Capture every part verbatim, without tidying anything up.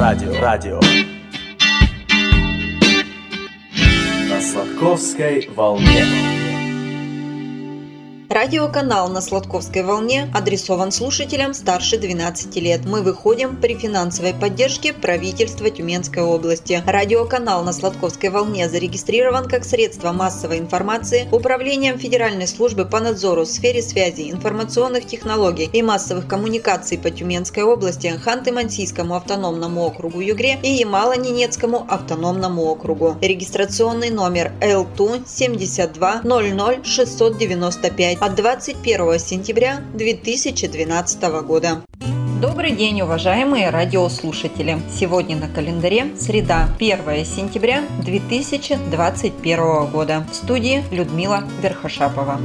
радио, радио. На Сладковской волне. Радиоканал на Сладковской волне адресован слушателям старше двенадцати лет. Мы выходим при финансовой поддержке правительства Тюменской области. Радиоканал на Сладковской волне зарегистрирован как средство массовой информации Управлением Федеральной службы по надзору в сфере связи, информационных технологий и массовых коммуникаций по Тюменской области, Ханты-Мансийскому автономному округу Югре и Ямало-Ненецкому автономному округу. Регистрационный номер эл ту семьдесят два ноль ноль шестьсот девяносто пять от двадцать первого сентября две тысячи двенадцатого года. Добрый день, уважаемые радиослушатели! Сегодня на календаре среда, первого сентября две тысячи двадцать первого года. В студии Людмила Верхошапова.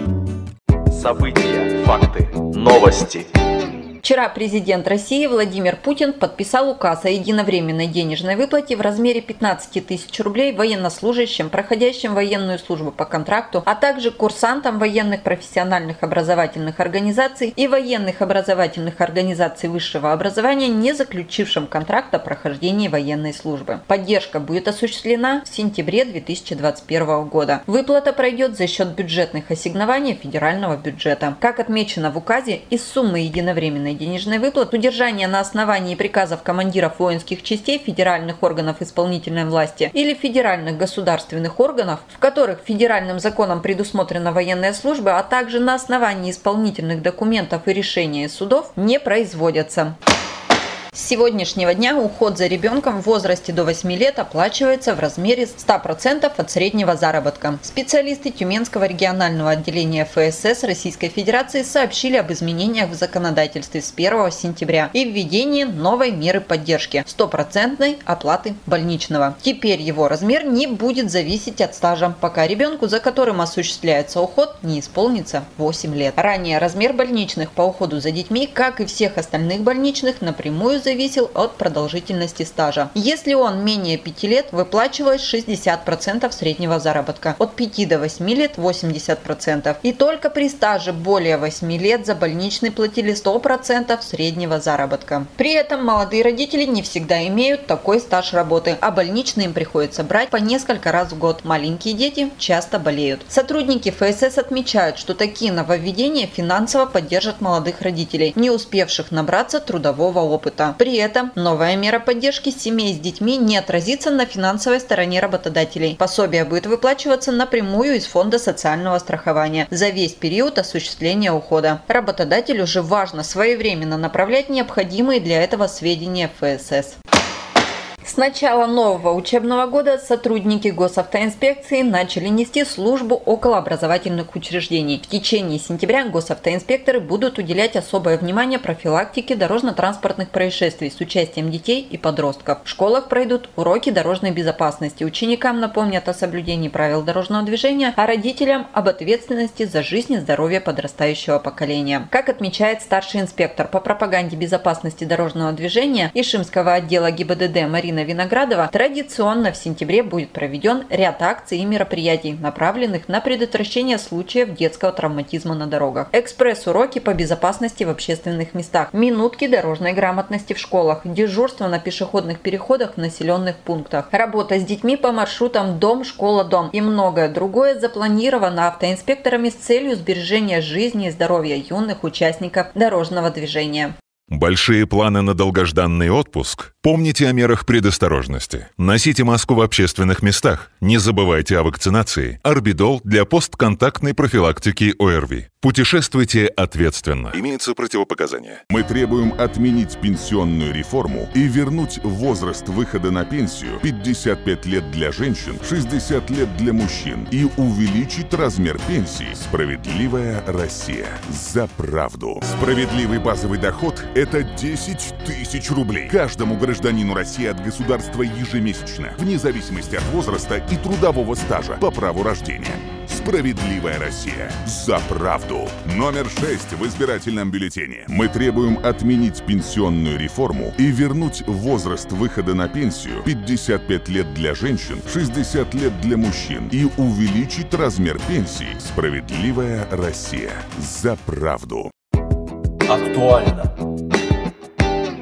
События, факты, новости. Вчера президент России Владимир Путин подписал указ о единовременной денежной выплате в размере пятнадцать тысяч рублей военнослужащим, проходящим военную службу по контракту, а также курсантам военных профессиональных образовательных организаций и военных образовательных организаций высшего образования, не заключившим контракт о прохождении военной службы. Поддержка будет осуществлена в сентябре две тысячи двадцать первого года. Выплата пройдет за счет бюджетных ассигнований федерального бюджета. Как отмечено в указе, из суммы единовременной денежной выплаты удержание на основании приказов командиров воинских частей федеральных органов исполнительной власти или федеральных государственных органов, в которых федеральным законом предусмотрена военная служба, а также на основании исполнительных документов и решения судов, не производятся. С сегодняшнего дня уход за ребенком в возрасте до восьми лет оплачивается в размере ста процентов от среднего заработка. Специалисты Тюменского регионального отделения эф эс эс Российской Федерации сообщили об изменениях в законодательстве с первого сентября и введении новой меры поддержки – стопроцентной оплаты больничного. Теперь его размер не будет зависеть от стажа, пока ребенку, за которым осуществляется уход, не исполнится восемь лет. Ранее размер больничных по уходу за детьми, как и всех остальных больничных, напрямую зависел от продолжительности стажа. Если он менее пяти лет, выплачивалось шестьдесят процентов среднего заработка, от пяти до восьми лет – восемьдесят процентов. И только при стаже более восьми лет за больничный платили сто процентов среднего заработка. При этом молодые родители не всегда имеют такой стаж работы, а больничный им приходится брать по несколько раз в год. Маленькие дети часто болеют. Сотрудники эф эс эс отмечают, что такие нововведения финансово поддержат молодых родителей, не успевших набраться трудового опыта. При этом новая мера поддержки семей с детьми не отразится на финансовой стороне работодателей. Пособие будет выплачиваться напрямую из фонда социального страхования за весь период осуществления ухода. Работодателю же важно своевременно направлять необходимые для этого сведения в эф эс эс. С начала нового учебного года сотрудники госавтоинспекции начали нести службу около образовательных учреждений. В течение сентября госавтоинспекторы будут уделять особое внимание профилактике дорожно-транспортных происшествий с участием детей и подростков. В школах пройдут уроки дорожной безопасности. Ученикам напомнят о соблюдении правил дорожного движения, а родителям об ответственности за жизнь и здоровье подрастающего поколения. Как отмечает старший инспектор по пропаганде безопасности дорожного движения Ишимского отдела гэ и бэ дэ дэ Марина Виноградова, традиционно в сентябре будет проведен ряд акций и мероприятий, направленных на предотвращение случаев детского травматизма на дорогах. Экспресс-уроки по безопасности в общественных местах, минутки дорожной грамотности в школах, дежурство на пешеходных переходах в населенных пунктах, работа с детьми по маршрутам дом-школа-дом и многое другое запланировано автоинспекторами с целью сбережения жизни и здоровья юных участников дорожного движения. Большие планы на долгожданный отпуск? Помните о мерах предосторожности. Носите маску в общественных местах. Не забывайте о вакцинации. Орбидол для постконтактной профилактики о эр ви. Путешествуйте ответственно. Имеются противопоказания. Мы требуем отменить пенсионную реформу и вернуть возраст выхода на пенсию пятьдесят пять лет для женщин, шестьдесят лет для мужчин и увеличить размер пенсии. Справедливая Россия. За правду. Справедливый базовый доход – это десять тысяч рублей. Каждому гражданину России от государства ежемесячно, вне зависимости от возраста и трудового стажа по праву рождения. Справедливая Россия. За правду. Номер шесть в избирательном бюллетене. Мы требуем отменить пенсионную реформу и вернуть возраст выхода на пенсию пятьдесят пять лет для женщин, шестьдесят лет для мужчин и увеличить размер пенсии. Справедливая Россия. За правду. Актуально.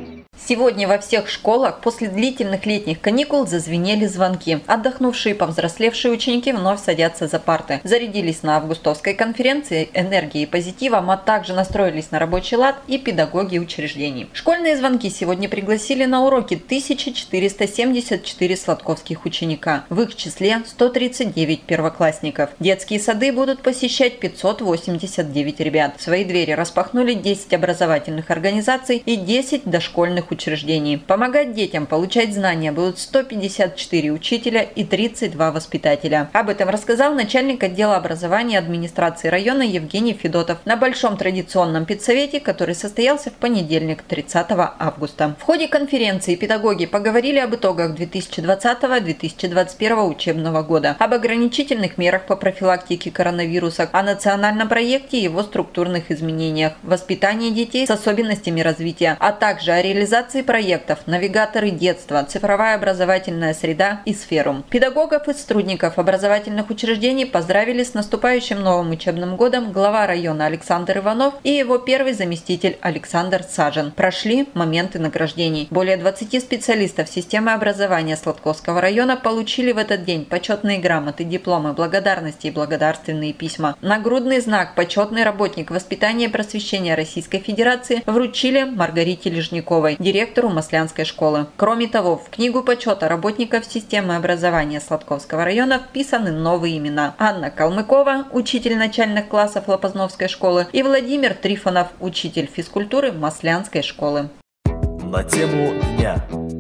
Сегодня во всех школах после длительных летних каникул зазвенели звонки. Отдохнувшие и повзрослевшие ученики вновь садятся за парты. Зарядились на августовской конференции энергией и позитивом, а также настроились на рабочий лад и педагоги учреждений. Школьные звонки сегодня пригласили на уроки тысяча четыреста семьдесят четыре сладковских ученика. В их числе сто тридцать девять первоклассников. Детские сады будут посещать пятьсот восемьдесят девять ребят. Свои двери распахнули десять образовательных организаций и десять дошкольных учреждений. Помогать детям получать знания будут сто пятьдесят четыре учителя и тридцать два воспитателя. Об этом рассказал начальник отдела образования администрации района Евгений Федотов на большом традиционном педсовете, который состоялся в понедельник, тридцатого августа. В ходе конференции педагоги поговорили об итогах две тысячи двадцатого — две тысячи двадцать первого учебного года, об ограничительных мерах по профилактике коронавируса, о национальном проекте и его структурных изменениях, воспитании детей с особенностями развития, а также о реализации проектов «Навигаторы детства», «Цифровая образовательная среда» и «Сферум». Педагогов и сотрудников образовательных учреждений поздравили с наступающим новым учебным годом глава района Александр Иванов и его первый заместитель Александр Сажин. Прошли моменты награждений. Более двадцати специалистов системы образования Сладковского района получили в этот день почетные грамоты, дипломы, благодарности и благодарственные письма. Нагрудный знак «Почетный работник воспитания и просвещения Российской Федерации» вручили Маргарите Лежняковой, директору Маслянской школы. Кроме того, в книгу почета работников системы образования Сладковского района вписаны новые имена: Анна Калмыкова, учитель начальных классов Лопазновской школы, и Владимир Трифонов, учитель физкультуры Маслянской школы. На тему дня.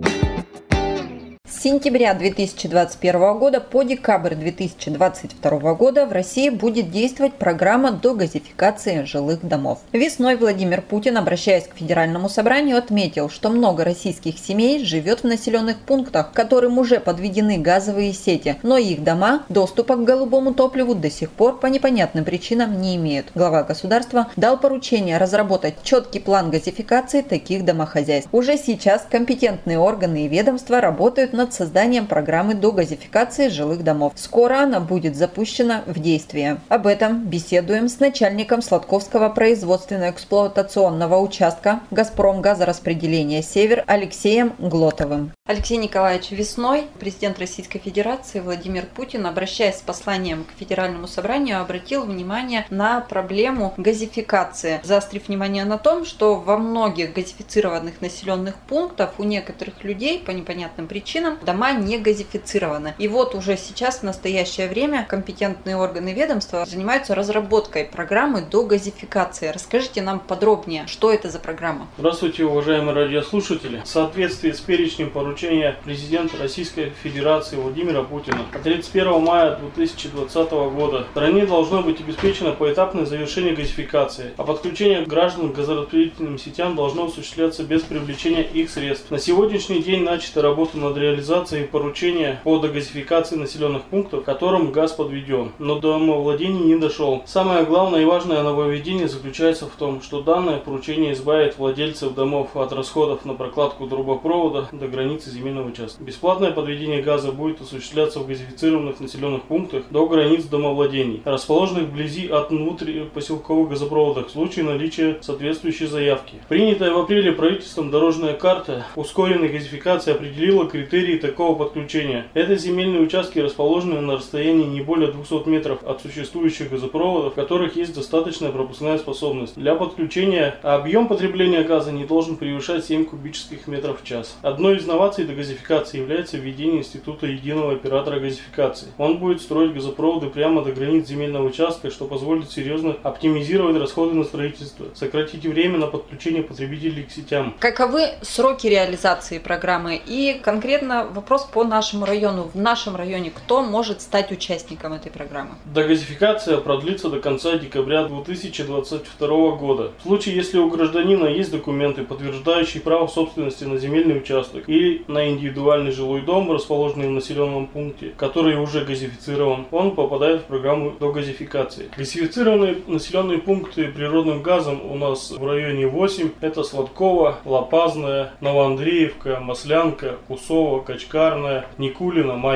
С сентября две тысячи двадцать первого года по декабрь две тысячи двадцать второго года в России будет действовать программа догазификации жилых домов. Весной Владимир Путин, обращаясь к Федеральному собранию, отметил, что много российских семей живет в населенных пунктах, к которым уже подведены газовые сети, но их дома доступа к голубому топливу до сих пор по непонятным причинам не имеют. Глава государства дал поручение разработать четкий план газификации таких домохозяйств. Уже сейчас компетентные органы и ведомства работают над созданием программы догазификации жилых домов. Скоро она будет запущена в действие. Об этом беседуем с начальником Сладковского производственно-эксплуатационного участка «Газпром газораспределения Север» Алексеем Глотовым. Алексей Николаевич, весной президент Российской Федерации Владимир Путин, обращаясь с посланием к Федеральному собранию, обратил внимание на проблему газификации, заострив внимание на том, что во многих газифицированных населенных пунктах у некоторых людей по непонятным причинам дома не газифицированы. И вот уже сейчас, в настоящее время, компетентные органы ведомства занимаются разработкой программы догазификации. Расскажите нам подробнее, что это за программа? Здравствуйте, уважаемые радиослушатели. В соответствии с перечнем поручения президента Российской Федерации Владимира Путина от тридцать первого мая две тысячи двадцатого года в стране должно быть обеспечено поэтапное завершение газификации, а подключение граждан к газораспределительным сетям должно осуществляться без привлечения их средств. На сегодняшний день начата работа над реализацией поручения по догазификации населенных пунктов, к которым газ подведен, но до домовладений не дошел. Самое главное и важное нововведение заключается в том, что данное поручение избавит владельцев домов от расходов на прокладку трубопровода до границы земельного участка. Бесплатное подведение газа будет осуществляться в газифицированных населенных пунктах до границ домовладений, расположенных вблизи от внутрипоселковых газопроводов в случае наличия соответствующей заявки. Принятая в апреле правительством дорожная карта ускоренной газификации определила критерии такого подключения. Это земельные участки, расположенные на расстоянии не более двухсот метров от существующих газопроводов, в которых есть достаточная пропускная способность для подключения, а объем потребления газа не должен превышать семь кубических метров в час. Одной из новаций догазификации является введение института единого оператора газификации. Он будет строить газопроводы прямо до границ земельного участка, что позволит серьезно оптимизировать расходы на строительство, сократить время на подключение потребителей к сетям. Каковы сроки реализации программы и конкретно вопрос по нашему району. В нашем районе кто может стать участником этой программы? Догазификация продлится до конца декабря две тысячи двадцать второго года. В случае, если у гражданина есть документы, подтверждающие право собственности на земельный участок или на индивидуальный жилой дом, расположенный в населенном пункте, который уже газифицирован, он попадает в программу догазификации. Газифицированные населенные пункты природным газом у нас в районе восемь. Это Сладково, Лопазная, Новоандреевка, Маслянка, Кусово, Качкарная, Никулина, Майка.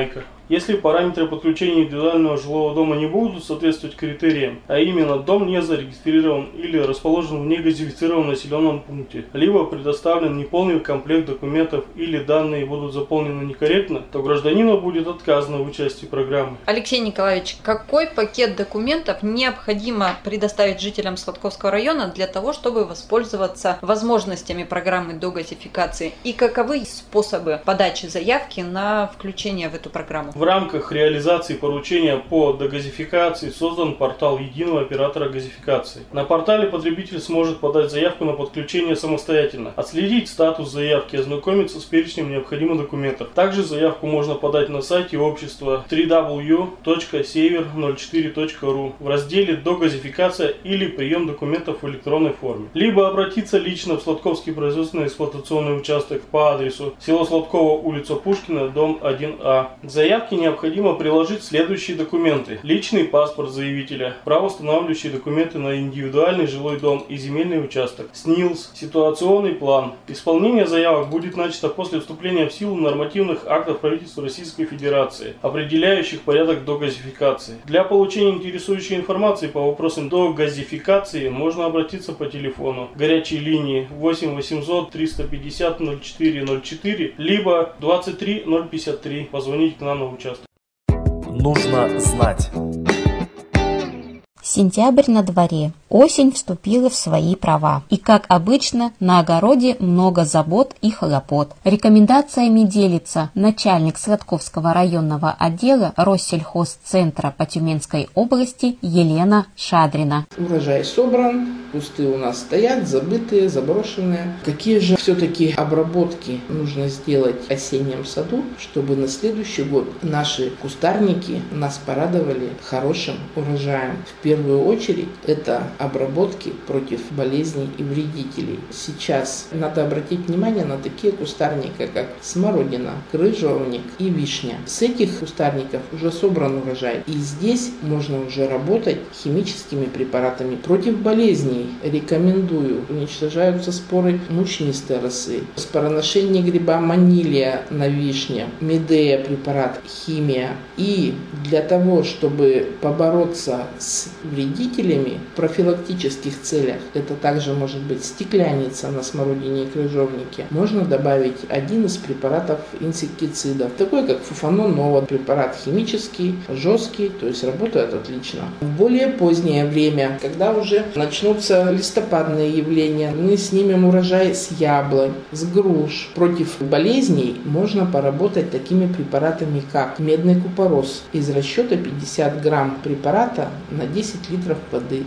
Если параметры подключения индивидуального жилого дома не будут соответствовать критериям, а именно дом не зарегистрирован или расположен в негазифицированном населенном пункте, либо предоставлен неполный комплект документов или данные будут заполнены некорректно, то гражданину будет отказано в участии программы. Алексей Николаевич, какой пакет документов необходимо предоставить жителям Сладковского района для того, чтобы воспользоваться возможностями программы догазификации? И каковы способы подачи заявки на включение в эту программу? В рамках реализации поручения по догазификации создан портал единого оператора газификации. На портале потребитель сможет подать заявку на подключение самостоятельно, отследить статус заявки, ознакомиться с перечнем необходимых документов. Также заявку можно подать на сайте общества дабл ю дабл ю дабл ю точка север ноль четыре точка ру в разделе «Догазификация» или «Прием документов в электронной форме». Либо обратиться лично в Сладковский производственно-эксплуатационный участок по адресу село Сладково, улица Пушкина, дом один А. К заявке необходимо приложить следующие документы: личный паспорт заявителя, правоустанавливающие документы на индивидуальный жилой дом и земельный участок, СНИЛС, ситуационный план. Исполнение заявок будет начато после вступления в силу нормативных актов правительства Российской Федерации, определяющих порядок догазификации. Для получения интересующей информации по вопросам догазификации можно обратиться по телефону горячей линии восемь восемьсот триста пятьдесят ноль четыре ноль четыре либо двадцать три ноль пятьдесят три. Позвоните к нам на участок. Нужно знать. Сентябрь на дворе. Осень вступила в свои права. И, как обычно, на огороде много забот и хлопот. Рекомендациями делится начальник Сладковского районного отдела Россельхозцентра по Тюменской области Елена Шадрина. Урожай собран, кусты у нас стоят, забытые, заброшенные. Какие же все-таки обработки нужно сделать в осеннем саду, чтобы на следующий год наши кустарники нас порадовали хорошим урожаем? В первую очередь это обработки против болезней и вредителей. Сейчас надо обратить внимание на такие кустарники, как смородина, крыжовник и вишня. С этих кустарников уже собран урожай, и здесь можно уже работать химическими препаратами против болезней. Рекомендую. Уничтожаются споры мучнистой росы, спороношение гриба манилия на вишне, медея препарат, химия. И для того, чтобы побороться с вредителями в профилактических целях, это также может быть стекляница на смородине и крыжовнике, можно добавить один из препаратов инсектицидов, такой как фуфанон-нова, препарат химический, жесткий, то есть работает отлично. В более позднее время, когда уже начнутся листопадные явления, мы снимем урожай с яблонь, с груш. Против болезней можно поработать такими препаратами, как медный купорос из расчета пятьдесят грамм препарата на десять литров воды.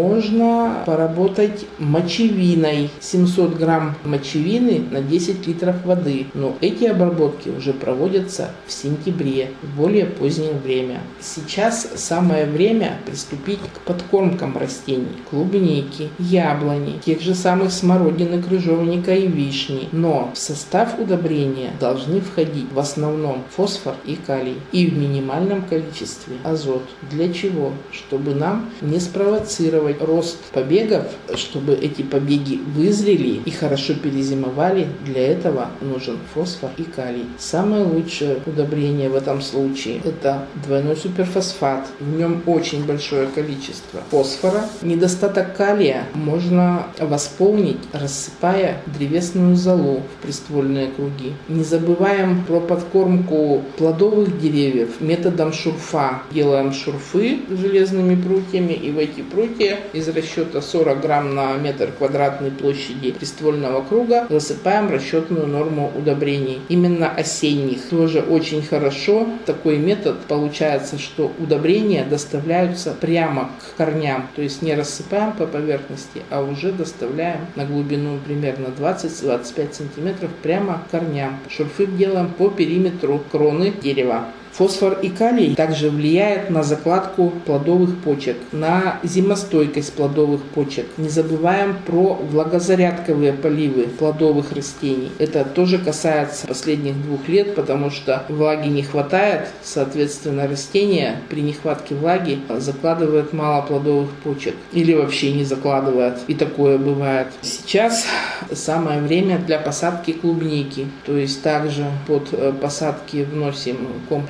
Можно поработать мочевиной, семьсот грамм мочевины на десять литров воды. Но эти обработки уже проводятся в сентябре, в более позднее время. Сейчас самое время приступить к подкормкам растений, клубники, яблони, тех же самых смородины, крыжовника и вишни. Но в состав удобрения должны входить в основном фосфор и калий и в минимальном количестве азот. Для чего? Чтобы нам не спровоцировать рост побегов, чтобы эти побеги вызрели и хорошо перезимовали. Для этого нужен фосфор и калий. Самое лучшее удобрение в этом случае — это двойной суперфосфат. В нем очень большое количество фосфора. Недостаток калия можно восполнить, рассыпая древесную золу в приствольные круги. Не забываем про подкормку плодовых деревьев методом шурфа. Делаем шурфы железными прутьями, и в эти прутья из расчета сорок грамм на метр квадратной площади приствольного круга засыпаем расчетную норму удобрений. Именно осенних. Тоже очень хорошо. Такой метод получается, что удобрения доставляются прямо к корням, то есть не рассыпаем по поверхности, а уже доставляем на глубину примерно двадцать-двадцать пять сантиметров прямо к корням. Шурфы делаем по периметру кроны дерева. Фосфор и калий также влияют на закладку плодовых почек, на зимостойкость плодовых почек. Не забываем про влагозарядковые поливы плодовых растений. Это тоже касается последних двух лет, потому что влаги не хватает, соответственно, растения при нехватке влаги закладывают мало плодовых почек или вообще не закладывают. И такое бывает. Сейчас самое время для посадки клубники, то есть также под посадки вносим комплекс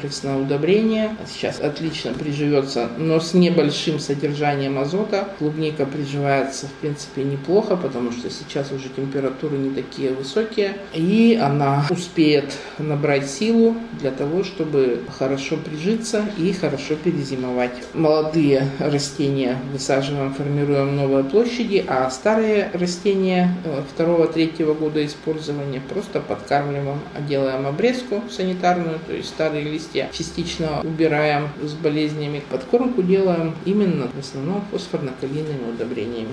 комплексное удобрение. Сейчас отлично приживется, но с небольшим содержанием азота. Клубника приживается, в принципе, неплохо, потому что сейчас уже температуры не такие высокие. И она успеет набрать силу для того, чтобы хорошо прижиться и хорошо перезимовать. Молодые растения высаживаем, формируем новые площади, а старые растения второго-третьего года использования просто подкармливаем, делаем обрезку санитарную, то есть старые листья частично убираем с болезнями. Подкормку делаем именно в основном фосфорно-калийными удобрениями.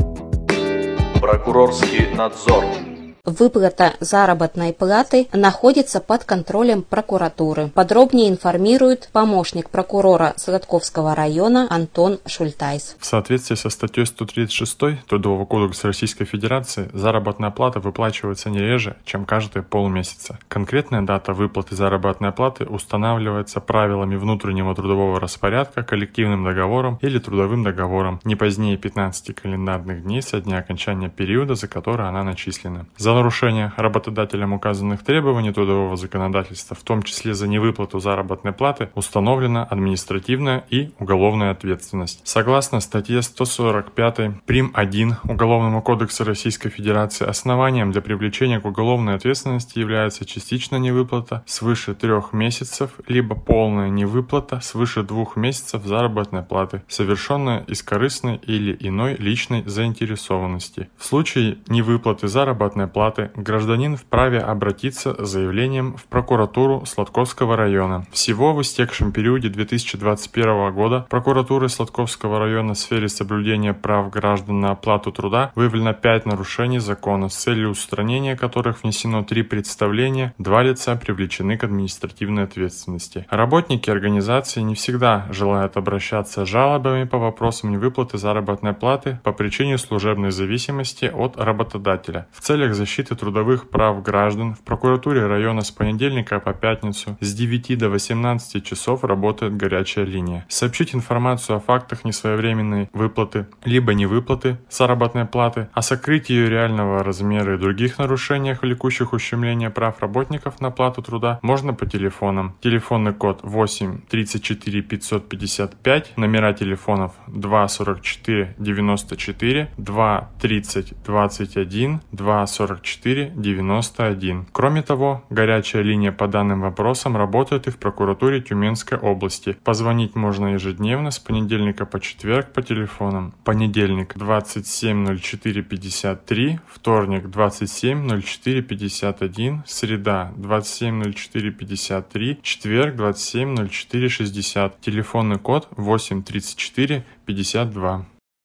Прокурорский надзор. Выплата заработной платы находится под контролем прокуратуры. Подробнее информирует помощник прокурора Сладковского района Антон Шультайс. В соответствии со статьей сто тридцать шесть Трудового кодекса Российской Федерации заработная плата выплачивается не реже, чем каждые полмесяца. Конкретная дата выплаты заработной платы устанавливается правилами внутреннего трудового распорядка, коллективным договором или трудовым договором не позднее пятнадцати календарных дней со дня окончания периода, за который она начислена. За нарушение работодателем указанных требований трудового законодательства, в том числе за невыплату заработной платы, установлена административная и уголовная ответственность. Согласно статье сто сорок пять прим. один Уголовного кодекса Российской Федерации, основанием для привлечения к уголовной ответственности является частичная невыплата свыше трех месяцев, либо полная невыплата свыше двух месяцев заработной платы, совершенная из корыстной или иной личной заинтересованности. В случае невыплаты заработной платы гражданин вправе обратиться с заявлением в прокуратуру Сладковского района. Всего в истекшем периоде две тысячи двадцать первого года прокуратурой Сладковского района в сфере соблюдения прав граждан на оплату труда выявлено пять нарушений закона, с целью устранения которых внесено три представления, два лица привлечены к административной ответственности. Работники организации не всегда желают обращаться с жалобами по вопросам невыплаты заработной платы по причине служебной зависимости от работодателя. В целях защиты трудовых прав граждан в прокуратуре района с понедельника по пятницу с девяти до восемнадцати часов работает горячая линия. Сообщить информацию о фактах несвоевременной выплаты либо невыплаты заработной платы, о сокрытии ее реального размера и других нарушениях, влекущих ущемление прав работников на оплату труда, можно по телефонам. Телефонный код восемь тридцать четыре пятьсот пятьдесят пять, номера телефонов два сорок четыре девяносто четыре, два тридцать двадцать один, два сорок четыре девяносто один. Кроме того, горячая линия по данным вопросам работает и в прокуратуре Тюменской области. Позвонить можно ежедневно с понедельника по четверг по телефонам. Понедельник двадцать семь ноль четыре пятьдесят три, вторник двадцать семь ноль четыре пятьдесят один, среда двадцать семь ноль четыре пятьдесят три, четверг двадцать семь ноль четыре шестьдесят. Телефонный код восемь тридцать четыре пятьдесят два.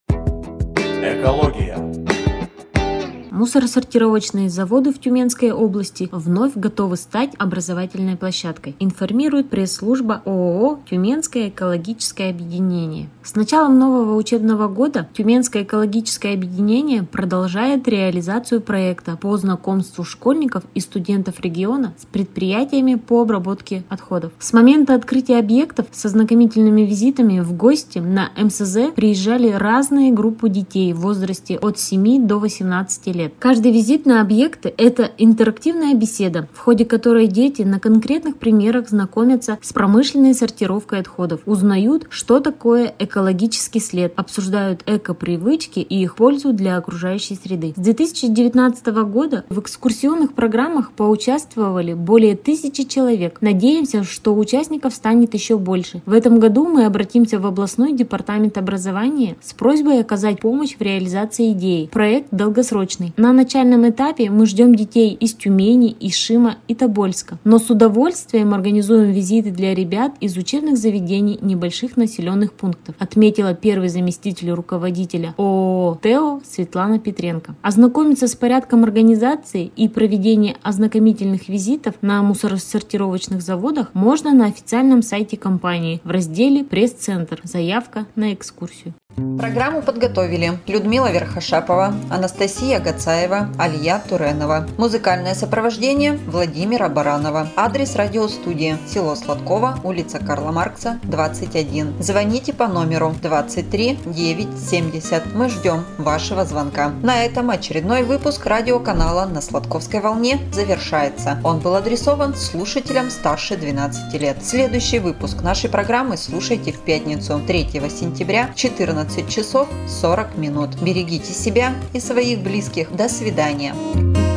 Экология. Мусоросортировочные заводы в Тюменской области вновь готовы стать образовательной площадкой, информирует пресс-служба ООО «Тюменское экологическое объединение». С началом нового учебного года Тюменское экологическое объединение продолжает реализацию проекта по знакомству школьников и студентов региона с предприятиями по обработке отходов. С момента открытия объектов со знакомительными визитами в гости на эм эс зэ приезжали разные группы детей в возрасте от семи до восемнадцати лет. Каждый визит на объекты – это интерактивная беседа, в ходе которой дети на конкретных примерах знакомятся с промышленной сортировкой отходов, узнают, что такое экологический след, обсуждают эко-привычки и их пользу для окружающей среды. С две тысячи девятнадцатого года в экскурсионных программах поучаствовали более тысячи человек. Надеемся, что участников станет еще больше. В этом году мы обратимся в областной департамент образования с просьбой оказать помощь в реализации идеи. Проект долгосрочный. На начальном этапе мы ждем детей из Тюмени, Ишима и Тобольска, но с удовольствием организуем визиты для ребят из учебных заведений небольших населенных пунктов, отметила первый заместитель руководителя ООО «ТЭО» Светлана Петренко. Ознакомиться с порядком организации и проведения ознакомительных визитов на мусоросортировочных заводах можно на официальном сайте компании в разделе «Пресс-центр. Заявка на экскурсию». Программу подготовили Людмила Верхошапова, Анастасия Гацаева, Алия Туренова. Музыкальное сопровождение Владимира Баранова. Адрес радиостудии: село Сладково, улица Карла Маркса, двадцать один. Звоните по номеру двадцать три девять семьдесят. Мы ждем вашего звонка. На этом очередной выпуск радиоканала «На Сладковской волне» завершается. Он был адресован слушателям старше двенадцати лет. Следующий выпуск нашей программы слушайте в пятницу, третьего сентября, в четырнадцать часов сорок минут. Берегите себя и своих близких. До свидания.